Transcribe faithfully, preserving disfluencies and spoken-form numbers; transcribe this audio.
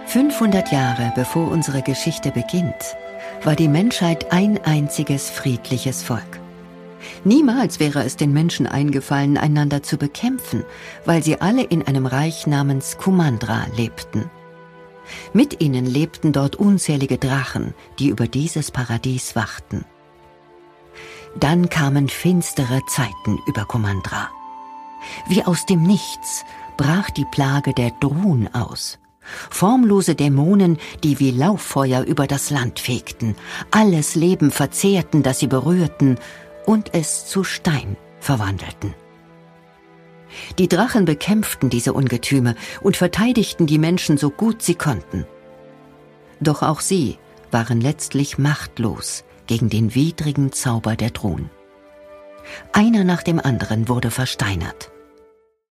fünfhundert Jahre bevor unsere Geschichte beginnt, war die Menschheit ein einziges friedliches Volk. Niemals wäre es den Menschen eingefallen, einander zu bekämpfen, weil sie alle in einem Reich namens Kumandra lebten. Mit ihnen lebten dort unzählige Drachen, die über dieses Paradies wachten. Dann kamen finstere Zeiten über Kumandra. Wie aus dem Nichts brach die Plage der Drun aus. Formlose Dämonen, die wie Lauffeuer über das Land fegten, alles Leben verzehrten, das sie berührten, und es zu Stein verwandelten. Die Drachen bekämpften diese Ungetüme und verteidigten die Menschen so gut sie konnten. Doch auch sie waren letztlich machtlos gegen den widrigen Zauber der Drun. Einer nach dem anderen wurde versteinert.